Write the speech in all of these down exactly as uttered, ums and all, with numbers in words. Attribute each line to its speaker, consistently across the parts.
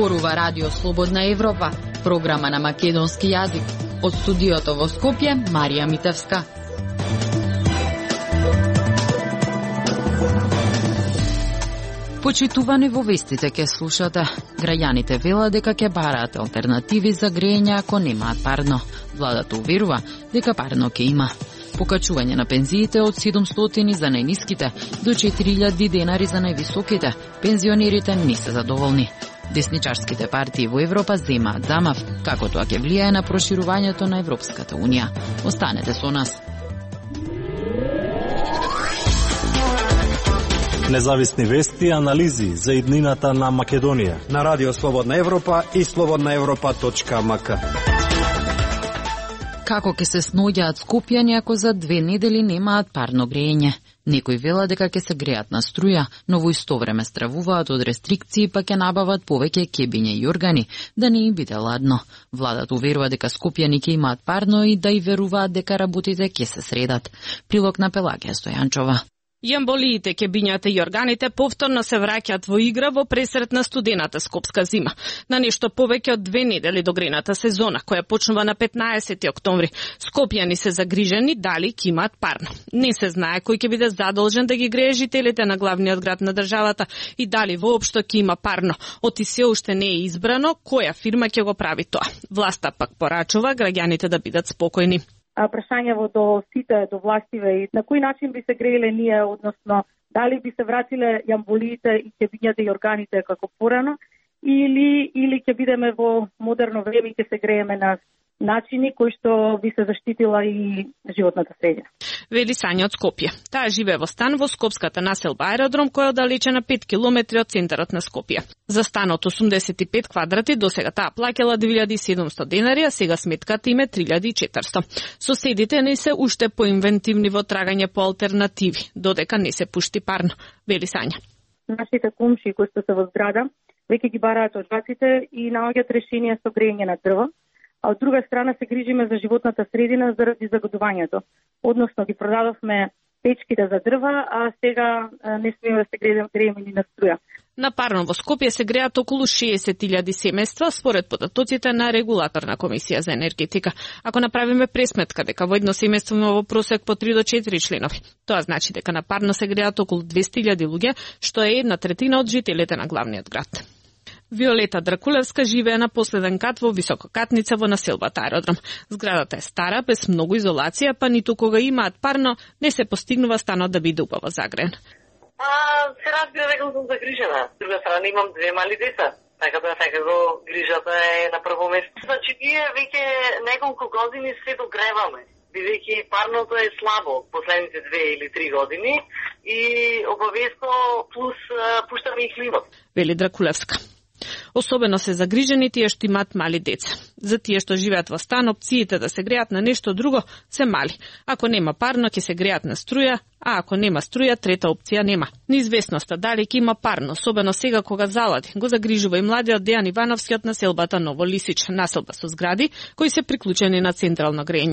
Speaker 1: Зборува Радио Слободна Европа, програма на македонски јазик. Од студиото во Скопје, Марија Митевска. Почитувани во вестите ке слушате. Граѓаните велат дека ќе бараат алтернативи за грејење ако немаат парно. Владата уверува дека парно ќе има. Покачување на пензиите од седумстотини за најниските до четири илјади денари за највисоките. Пензионерите не се задоволни. Десничарските партии во Европа земаат замав како тоа ќе влијае на проширувањето на Европската Унија. Останете со нас.
Speaker 2: Независни вести и анализи за иднината на Македонија
Speaker 3: на Радио Слободна Европа и слободна европа точка ем ка.
Speaker 1: Како ќе се сноѓаат скопјани ако за две недели немаат парно грејење? Некои велат дека ќе се греат на струја, но во исто време стравуваат од рестрикции па ќе набават повеќе кебиња и органи да не им биде ладно. Владата уверува дека скопјани ќе имаат парно и да и веруваат дека работите ќе се средат. Прилог на Пелагија Стојанчова.
Speaker 4: Јамболиите, кебињата и органите повторно се враќаат во игра во пресрет на студената скопска зима. На нешто повеќе од две недели до грејната сезона, која почнува на петнаесети октомври. Скопјани се загрижени дали ќе имаат парно. Не се знае кој ќе биде задолжен да ги грее жителите на главниот град на државата и дали воопшто ќе има парно. Оти се уште не е избрано која фирма ќе го прави тоа. Власта пак порачува граѓаните да бидат спокојни.
Speaker 5: Прашањево до сите, до властиве и на кој начин би се грееле ние, односно дали би се вратиле јамболиите и кебињата и органите како порано, или или ќе бидеме во модерно време и ќе се грееме на начини кои што би се заштитила и животната средина.
Speaker 4: Вели Сања од Скопје. Таа живее во стан во скопската населба Аеродром, која е оддалечена пет километри од центарот на Скопје. За станот осумдесет и пет квадрати досега таа плаќала две илјади и седумсто денари, а сега сметката им е три илјади и четиристо. Соседите не се уште поинвентивни во трагање по алтернативи, додека не се пушти парно, вели Сања.
Speaker 5: Нашите комши кои што се во зграда веќе ги бараат оджаците и наоѓаат решенија со грејење на дрва. А од друга страна се грижиме за животната средина заради загадувањето. Односно ги продадовме печките за дрва, а сега не смееме да се грееме ни на струја.
Speaker 4: На парно во Скопје се греат околу шеесет илјади семејства според податоците на регулаторна комисија за енергетика. Ако направиме пресметка дека во едно семејство има во просек по три до четири членови, тоа значи дека на парно се греат околу двесте илјади луѓе, што е една третина од жителите на главниот град. Виолета Дракулевска живее на последен кат во висококатница во населбата Аеродром. Зградата е стара, без многу изолација, па ниту кога имаат парно, не се постигнува станот да биде убаво загреен.
Speaker 6: А, се разбира дека сум загрижена. С друга страна имам две мали деца, така да секако грижата е на прво место. Значи, ние веќе неколку години се догреваме, бидејќи парното е слабо последните две или три години и обавесно плюс пуштаме и климат.
Speaker 4: Вели Дракулевска. Особено се загрижени тие што имаат мали деца. За тие што живеат во стан, опциите да се греат на нешто друго се мали. Ако нема парно, ќе се греат на струја, а ако нема струја, трета опција нема. Неизвестноста дали ќе има парно, особено сега кога залади, го загрижува и младиот Дејан Ивановски од населбата Ново Лисич, населба со згради кои се приклучени на централно грејење.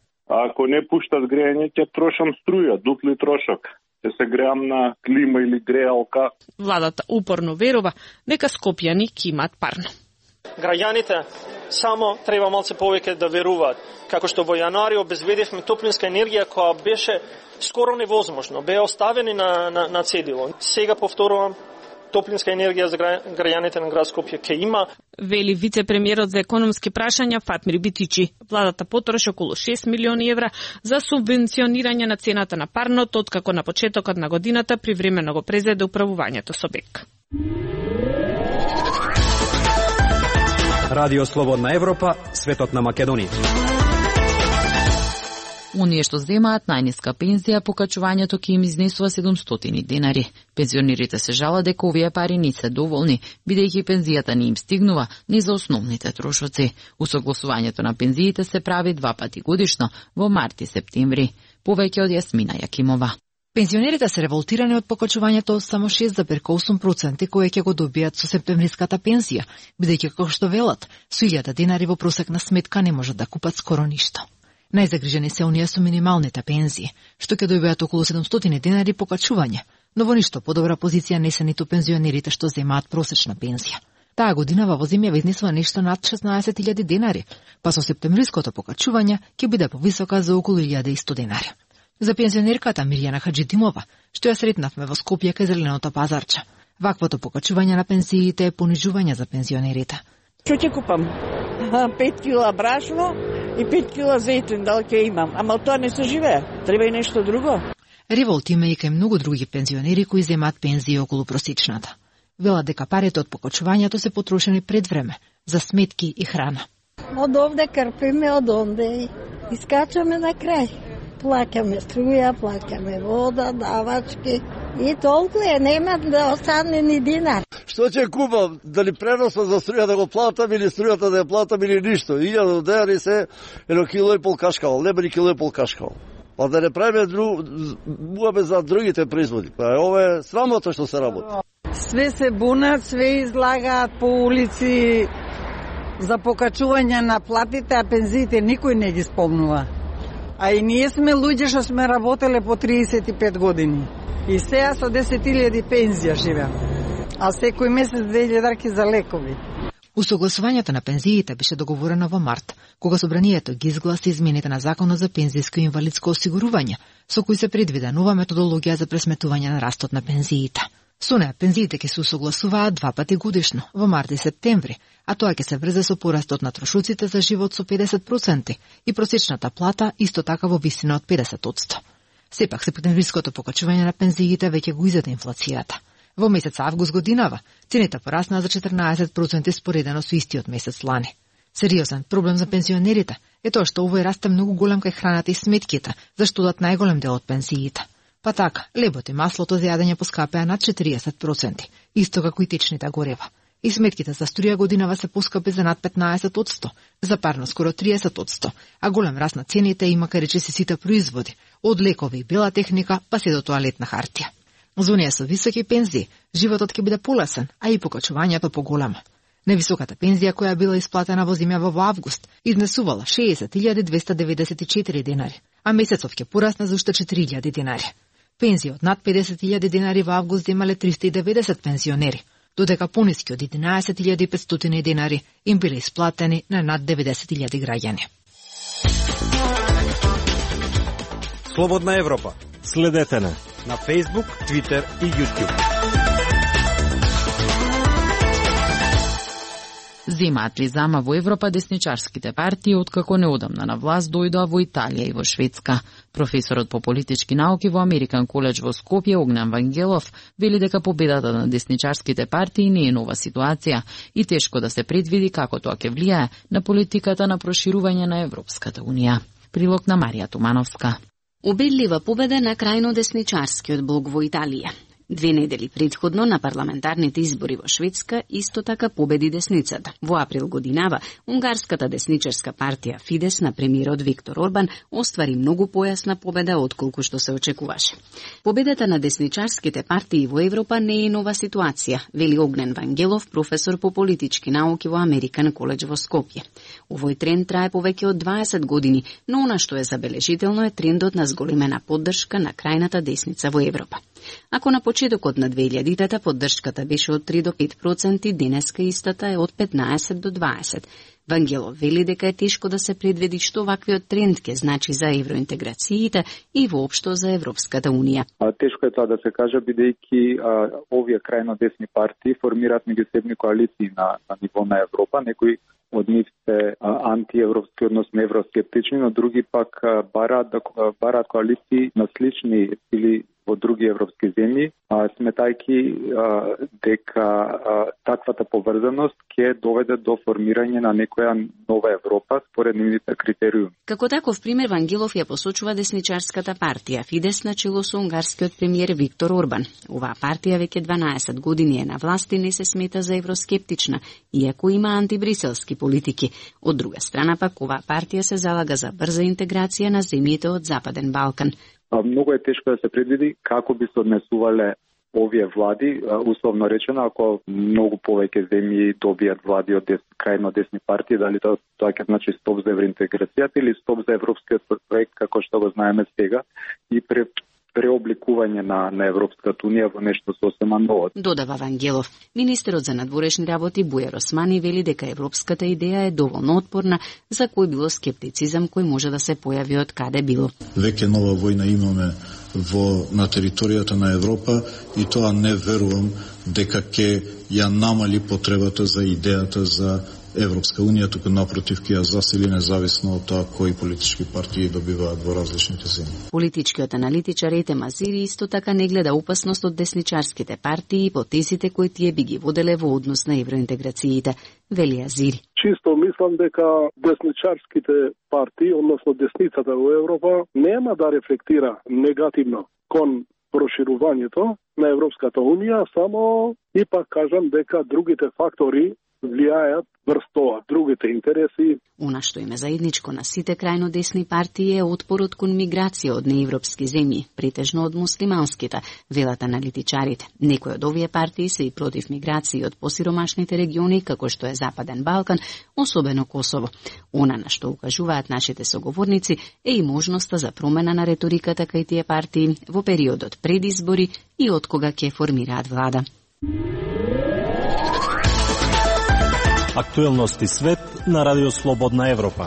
Speaker 7: Ако не пуштат грејење, ќе трошам струја, дупли трошок. Ќе се греам на клима или греалка.
Speaker 4: Владата упорно верува дека скопјани ќе имаат парно.
Speaker 8: Граѓаните само треба малце повеќе да веруваат. Како што во јануари обезбедивме топлинска енергија која беше скоро невозможно, беа оставени на, на, на цедило. Сега повторувам, топлинска енергија за граѓаните на град Скопје ќе има.
Speaker 4: Вели вице-премиерот за економски прашања Фатмир Битичи. Владата потроши околу шест милиони евра за субвенционирање на цената на парното, откако на почетокот на годината привремено го презеде управувањето со БЕК.
Speaker 3: Радио Слободна Европа, светот на Македонија.
Speaker 1: Оние што земаат најниска пензија, покачувањето ќе им изнесува седумстотини денари. Пензионерите се жалат дека овие пари не се доволни, бидејќи пензијата не им стигнува ни за основните трошоци. Усогласувањето на пензиите се прави два пати годишно, во март и септември. Повеќе од Јасмина Јакимова.
Speaker 9: Пензионерите се револтирани од покачувањето од само шест зарез осум проценти кои ќе го добијат со септемвриската пензија, бидејќи како што велат, со илјада денари во просекна сметка не можат да купат скоро ништо. Најзагрижени се оние со минималните пензии, што ќе добијат околу седумстотини денари покачување, но во ништо подобра позиција не се ниту пензионерите што земаат просечна пензија. Таа година во земја изнесува нешто над шеснаесет илјади денари, па со септемвриското покачување ќе биде повисока за околу илјада и сто денари. За пензионерката Мирјана Хаджидимова, што ја сретнавме во Скопје кај зеленото пазарче, ваквото покачување на пензиите е понижување за пензионерите.
Speaker 10: Што ќе купам? пет кила брашно и пет кила зејтин, дали ќе имам, ама тоа не се живее, треба и нешто друго.
Speaker 9: Револт има и кај многу други пензионери кои земаат пензии околу просечната. Велат дека парите од покачувањето се потрошени пред време за сметки и храна.
Speaker 11: Од овде крпиме, од онде и скачаме на крај. Плакаме струја, плакаме вода, давачки и толку е, нема да остане ни динар.
Speaker 12: Што ќе купам? Дали преносот за струја да го платам или струјата да ја платам или ништо? илјада денари се едно кило и пол кашкавал, нема ни кило и пол кашкавал. Па да не правиме друг, муабе за другите производи. Па ова е срамота што се работи.
Speaker 13: Све се бунат, све излагаат по улици за покачување на платите, а пензиите никој не ги спомнува. А и ние сме луѓе што сме работеле по триесет и пет години. И сега со десет илјади пензија живеам. А секој месец две илјадарки за лекови.
Speaker 9: Усогласувањето на пензиите беше договорено во март, кога собранието ги изгласи измените на Законот за пензијско и инвалидско осигурување, со кој се предвиде нова методологија за пресметување на растот на пензиите. Со неа пензиите ќе се усогласуваат два пати годишно, во март и септември, а тоа ќе се врзе со порастот на трошоците за живот со педесет проценти и просечната плата исто така во висина од педесет проценти. Сепак септемвриското покачување на пензиите веќе го изеде инфлацијата. Во месец август годинава цените пораснаа за четрнаесет проценти споредено со истиот месец лани. Сериозен проблем за пензионерите е тоа што овој раст е многу голем кај храната и сметките, зашто дат најголем дел од пензиите. Па така, лебот и маслото за јадење поскапеа над четириесет проценти, исто како и течните горева. И сметките за струја годинава се поскапи за над петнаесет проценти, за парно скоро триесет проценти, а голем раст на цените има кај речиси сите производи, од лекови и бела техника, па се до тоалетна хартија. За оние со високи пензии, животот ќе биде полесен, а и покачувањето поголемо. Невисоката пензија која била исплатена во земја во август изнесувала шеесет илјади двесте деветдесет и четири денари, а месецов ќе порасне за уште четири илјади денари. Пензија од над педесет илјади денари во август земале триста и деветдесет пензионери, додека пониски од единаесет илјади и петстотини денари им биле исплатени на над деветдесет илјади граѓани.
Speaker 3: Слободна Европа.
Speaker 2: Следете на
Speaker 3: на Facebook, Twitter и YouTube.
Speaker 1: Земаат ли зама во Европа десничарските партии откако неодамна на власт дојдоа во Италија и во Шведска? Професорот по политички науки во Американ коледж во Скопје Огнен Вангелов вели дека победата на десничарските партии не е нова ситуација и тешко да се предвиди како тоа ќе влијае на политиката на проширување на Европската унија. Прилог на Марија Тумановска.
Speaker 14: Убедлива победа на крајно десничарскиот блок во Италија. Две недели предходно на парламентарните избори во Шведска исто така победи десницата. Во април годинава, унгарската десничарска партија Фидес на премиерот Виктор Орбан оствари многу појасна победа отколку што се очекуваше. Победата на десничарските партии во Европа не е нова ситуација, вели Огнен Вангелов, професор по политички науки во Американ коледж во Скопје. Овој тренд трае повеќе од дваесет години, но она што е забележително е трендот на зголемена поддршка на крајната десница во Европа. Ако на почетокот на две илјадитата поддршката беше од три до пет проценти, денеска истата е од петнаесет до дваесет. Вангелов вели дека е тешко да се предвиди што ваквиот тренд ќе значи за евроинтеграциите и воопшто за Европската унија.
Speaker 15: Тешко е тоа да се каже, бидејќи овие крајно десни партии формираат меѓусебни коалиции на, на ниво на Европа, некои од нив се антиевропски, односно евроскептични, но други пак бараат, бараат коалиции на слични или во други европски земји, сметајќи дека а, таквата поврзаност ќе доведе до формирање на некоја нова Европа според нивните критериуми.
Speaker 14: Како таков пример Вангелов ја посочува десничарската партија Фидес на чело со унгарскиот премиер Виктор Орбан. Оваа партија веќе дванаесет години е на власт и не се смета за евроскептична, иако има антибриселски политики. Од друга страна пак оваа партија се залага за брза интеграција на земјите од Западен Балкан.
Speaker 15: Многу е тешко да се предвиди како би се однесувале овие влади, условно речено, ако многу повеќе земји добијат влади од дес, крајно десни партии, дали тоа, тоа ќе значи стоп за евроинтеграцијата или стоп за европскиот проект, како што го знаеме сега. И пре, преобликување на, на Европската Унија во нешто сосема ново.
Speaker 14: Додава Вангелов. Министерот за надворешни работи Бујар Османи вели дека европската идеја е доволно отпорна, за кој било скептицизам кој може да се појави од каде било.
Speaker 16: Веќе нова војна имаме во на територијата на Европа и тоа не верувам дека ќе ја намали потребата за идејата за Европска Унија, туку напротив ќе ја засили независно од тоа кои политички партии добиваат во различните земји.
Speaker 14: Политичкиот аналитичар Ете Мазири исто така не гледа опасност од десничарските партии и потезите кои тие би ги воделе во однос на евроинтеграциите. Вели Азири.
Speaker 17: Чисто мислам дека десничарските партии, односно десницата во Европа, нема да рефлектира негативно кон проширувањето на Европската Унија, само и пак кажам дека другите фактори влијаат врз тоа, другите интереси.
Speaker 14: Она што им е заедничко на сите крајно десни партии е отпорот кон миграција од неевропски земји, претежно од муслиманските, велат аналитичарите. Некои од овие партии се и против миграција од посиромашните региони, како што е Западен Балкан, особено Косово. Она на што укажуваат нашите соговорници е и можноста за промена на реториката кај тие партии во периодот пред избори и од кога ќе формираат влада.
Speaker 2: Актуелности свет на Радио Слободна Европа.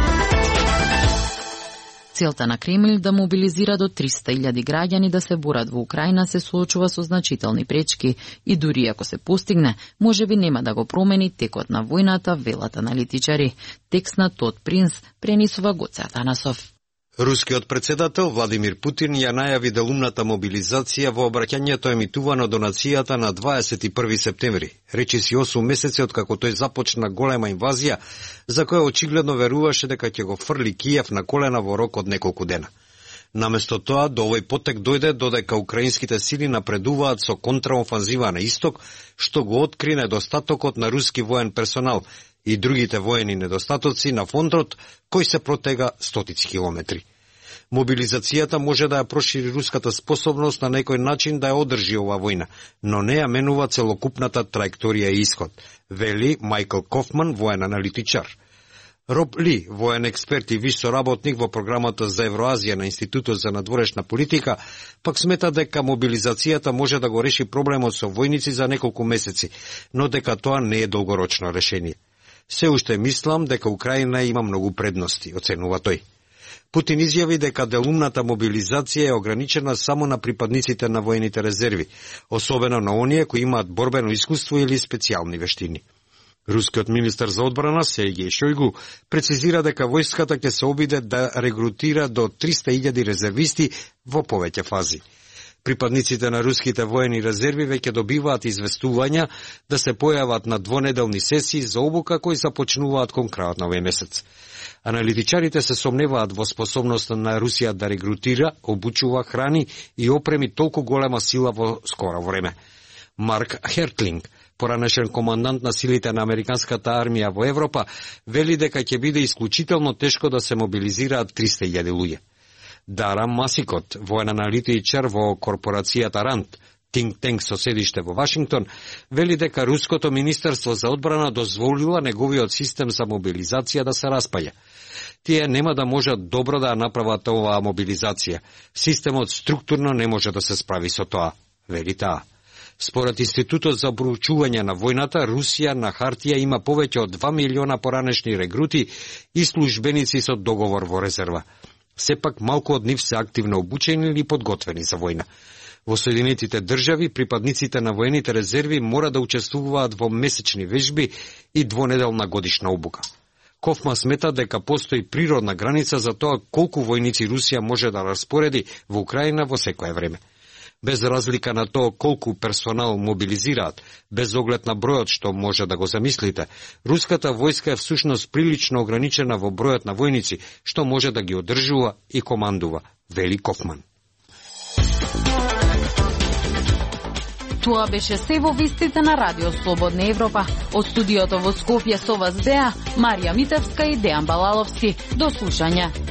Speaker 1: Целта на Кремљ да мобилизира до триста илјади граѓани да се борат во Украина се соочува со значителни пречки и дури ако се постигне, можеби нема да го промени текот на војната, велат аналитичари. Текст на Тод Принц пренесува Гоце Атанасов.
Speaker 18: Рускиот председател Владимир Путин ја најави делумната мобилизација во обраќањето емитувано до нацијата на дваесет и први септември, речиси осум месеци од како тој започна голема инвазија, за која очигледно веруваше дека ќе го фрли Киев на колена во рок од неколку дена. Наместо тоа, до овој потек дојде додека украинските сили напредуваат со контраофанзива на исток, што го откри недостатокот на руски воен персонал и другите воени недостатоци на фронтот кој се протега стотици километри. Мобилизацијата може да ја прошири руската способност на некој начин да ја одржи ова војна, но не ја менува целокупната траекторија и исход, вели Майкл Кофман, воен аналитичар. Роб Ли, воен експерт и виш соработник во програмата за Евроазија на Институтот за надворешна политика, пак смета дека мобилизацијата може да го реши проблемот со војници за неколку месеци, но дека тоа не е долгорочно решение. Се уште мислам дека Украина има многу предности, оценува тој. Путин изјави дека делумната мобилизација е ограничена само на припадниците на воените резерви, особено на оние кои имаат борбено искуство или специјални вештини. Рускиот министар за одбрана Сергеј Шојгу прецизира дека војската ќе се обиде да регрутира до триста илјади резервисти во повеќе фази. Припадниците на руските воени резерви веќе добиваат известувања да се појават на двонеделни сесии за обука кои започнуваат кон крајот на овој месец. Аналитичарите се сомневаат во способноста на Русија да регрутира, обучува, храни и опреми толку голема сила во скоро време. Марк Хертлинг, поранешен командант на силите на американската армија во Европа, вели дека ќе биде исклучително тешко да се мобилизираат триста илјади луѓе. Дара Масикот, воен аналитичар во корпорацијата Ранд, think tank со седиште во Вашингтон, вели дека Руското министерство за одбрана дозволила неговиот систем за мобилизација да се распаѓа. Тие нема да можат добро да ја направат оваа мобилизација. Системот структурно не може да се справи со тоа, вели таа. Според Институтот за проучување на војната, Русија на хартија има повеќе од два милиона поранешни регрути и службеници со договор во резерва. Сепак малку од нив се активно обучени или подготвени за војна. Во Соединетите држави, припадниците на воените резерви мора да учествуваат во месечни вежби и двонеделна годишна обука. Кофма смета дека постои природна граница за тоа колку војници Русија може да распореди во Украина во секое време. Без разлика на тоа колку персонал мобилизираат, без оглед на бројот што може да го замислите, руската војска е всушност прилично ограничена во бројот на војници што може да ги одржува и командува, вели Кофман.
Speaker 1: Тоа беше се во вестите на Радио Слободна Европа. Од студиото во Скопје со вас беа Марија Митевска и Дејан Балаловски. До слушање.